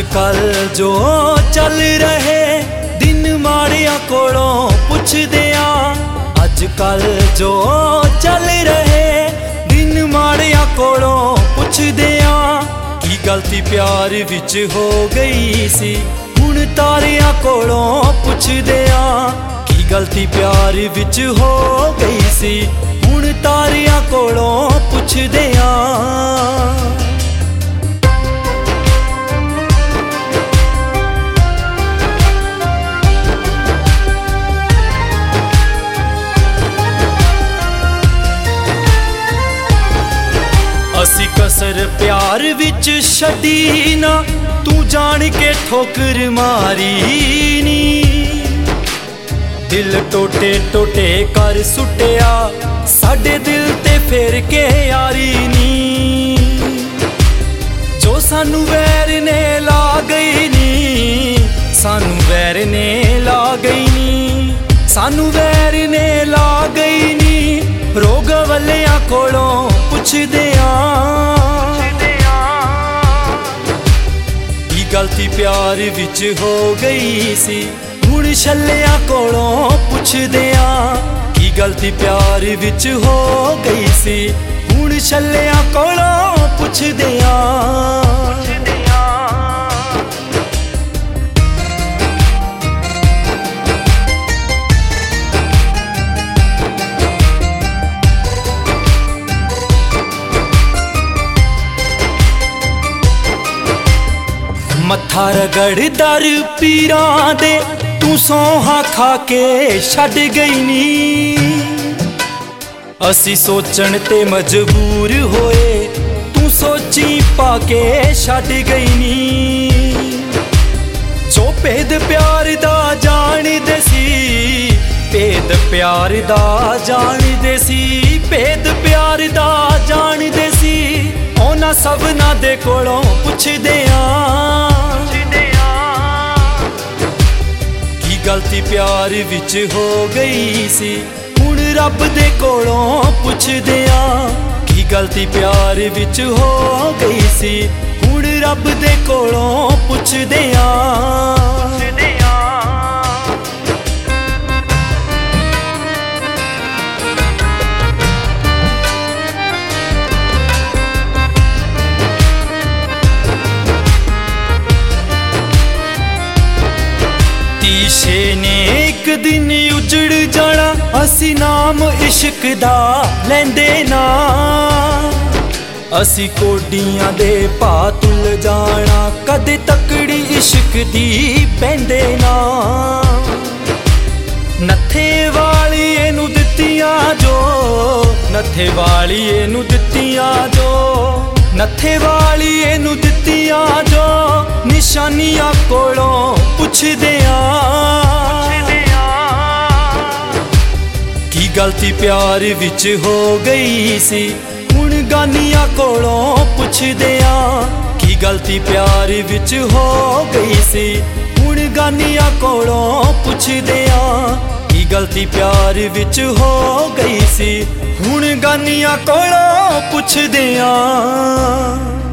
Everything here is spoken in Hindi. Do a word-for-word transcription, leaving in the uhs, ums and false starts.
अजकल जो चल रहे दिन माड़िया कोलों पुछदे आ। अजकल जो चल रहे दिन माड़िया कोलों पुछदे आ। की गलती प्यार विच हो गई सी हुण तारिया कोलों पुछदे आ। की गलती प्यार विच हो गई सी हुण तारिया कोलों पुछदे आ। असी कसर प्यार विच छड्डी ना तू जान के ठोकर मारी नी। दिल टोटे टोटे कर सुटिया साडे दिल ते फेर के यारी नी। जो सानू वैर ने ला गई नी सानू वैर ने ला गई नी सानू वैर ने ला गई नी। रोग वलिया कोलों पुछदे आ। की गलती प्यार विच हो गई सी हुण छल्लिया कोलों पुछदे आ। की गलती प्यार विच हो गई सी हुण छल्लिया कोलों पुछदे आ। मत्था रगड़ दर पीरां दे तू सौहा खा के छड्ड गई नी। असी सोचण ते मजबूर होए तू सोची पाके छड्ड गई नी। जो भेद प्यार दा जाणदे सी भेद प्यार दा जाणदे सी भेद प्यार दा जाणदे सी उन्हां सबना दे कोलों पुछदे आ। की गलती प्यार विच हो गई सी हुण रब दे कोलों पुछदे आ। की गलती प्यार विच हो गई सी हुण रब दे कोलों पुछदे आ। तीशे ने एक दिन उजड़ जाना असी नाम इश्क दा लैंदे ना। असी कोडियां दे पा तुल जाना कदे तकड़ी इश्क दी पैंदे ना। नथे वाली एनू दित्तियां जो नथे वाली एनू दित्तियां जो नथे वाली एनू दित्तियां जो निशानियां कोलों पुछदे आ। की गलती प्यार विच हो गई सी हुण गानियां कोलों पुछदे आ। की गलती प्यार विच हो गई सी हुण गानियां कोलों पुछदे आ। की गलती प्यार विच हो गई सी हुण गानियां कोलों पुछदे आ।